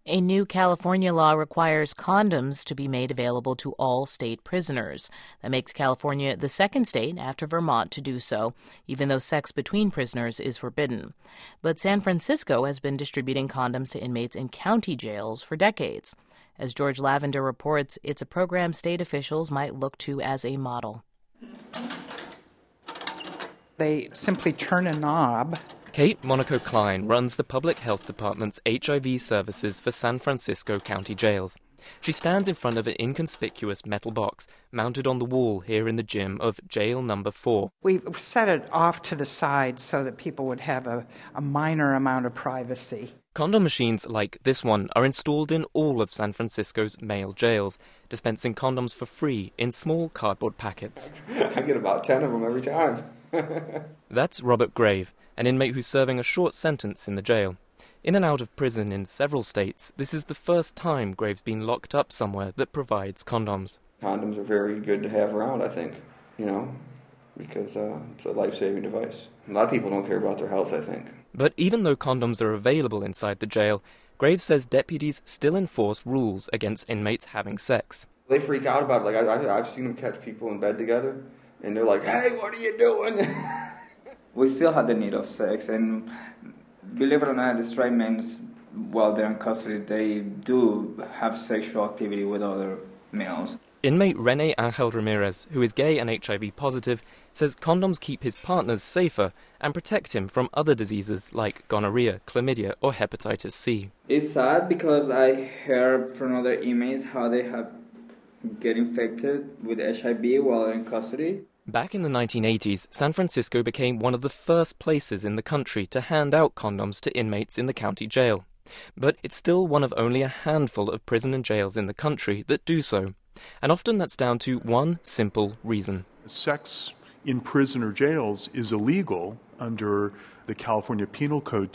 A new California law requires condoms to be made available to all state prisoners. That makes California the second state after Vermont to do so, even though sex between prisoners is forbidden. But San Francisco has been distributing condoms to inmates in county jails for decades. As George Lavender reports, it's a program state officials might look to as a model. They simply turn a knob. Kate Monaco Klein runs the Public Health Department's HIV services for San Francisco County jails. She stands in front of an inconspicuous metal box mounted on the wall here in the gym of Jail Number 4. We set it off to the side so that people would have a minor amount of privacy. Condom machines like this one are installed in all of San Francisco's male jails, dispensing condoms for free in small cardboard packets. I get about 10 of them every time. That's Robert Grave, an inmate who's serving a short sentence in the jail. In and out of prison in several states, this is the first time Grave's been locked up somewhere that provides condoms. Condoms are very good to have around, I think, because it's a life-saving device. A lot of people don't care about their health, I think. But even though condoms are available inside the jail, Graves says deputies still enforce rules against inmates having sex. They freak out about it. Like I've seen them catch people in bed together, and they're like, "Hey, what are you doing?" We still have the need of sex, and believe it or not, the straight men, while they're in custody, they do have sexual activity with other males. Inmate Rene Angel Ramirez, who is gay and HIV positive, says condoms keep his partners safer and protect him from other diseases like gonorrhea, chlamydia, or hepatitis C. It's sad because I heard from other inmates how they have get infected with HIV while they're in custody. Back in the 1980s, San Francisco became one of the first places in the country to hand out condoms to inmates in the county jail. But it's still one of only a handful of prison and jails in the country that do so. And often that's down to one simple reason. Sex in prison or jails is illegal under the California Penal Code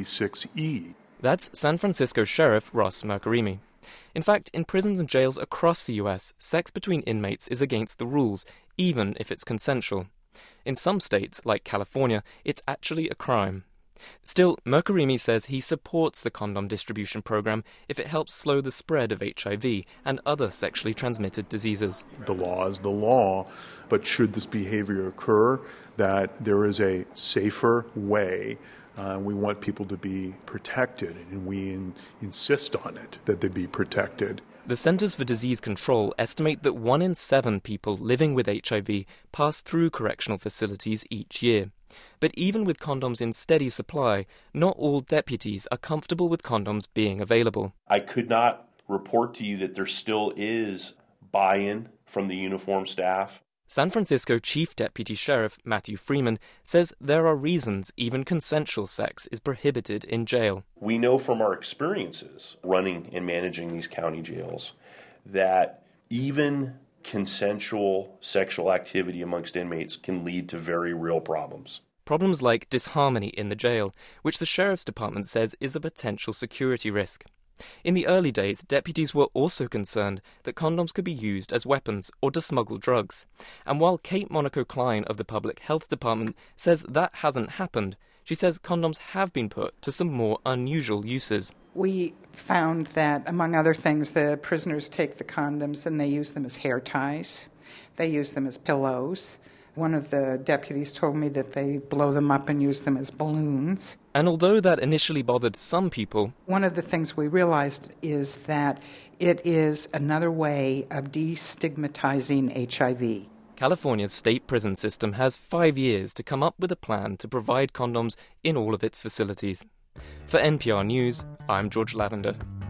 286E. That's San Francisco Sheriff Ross Mercarimi. In fact, in prisons and jails across the U.S., sex between inmates is against the rules, even if it's consensual. In some states, like California, it's actually a crime. Still, Mercarimi says he supports the condom distribution program if it helps slow the spread of HIV and other sexually transmitted diseases. The law is the law, but should this behavior occur, that there is a safer way. We want people to be protected, and we insist on it, that they be protected. The Centers for Disease Control estimate that 1 in 7 people living with HIV pass through correctional facilities each year. But even with condoms in steady supply, not all deputies are comfortable with condoms being available. I could not report to you that there still is buy-in from the uniformed staff. San Francisco Chief Deputy Sheriff Matthew Freeman says there are reasons even consensual sex is prohibited in jail. We know from our experiences running and managing these county jails that even consensual sexual activity amongst inmates can lead to very real problems. Problems like disharmony in the jail, which the Sheriff's Department says is a potential security risk. In the early days, deputies were also concerned that condoms could be used as weapons or to smuggle drugs. And while Kate Monaco Klein of the Public Health Department says that hasn't happened, she says condoms have been put to some more unusual uses. We found that, among other things, the prisoners take the condoms and they use them as hair ties. They use them as pillows. One of the deputies told me that they blow them up and use them as balloons. And although that initially bothered some people, one of the things we realized is that it is another way of destigmatizing HIV. California's state prison system has 5 years to come up with a plan to provide condoms in all of its facilities. For NPR News, I'm George Lavender.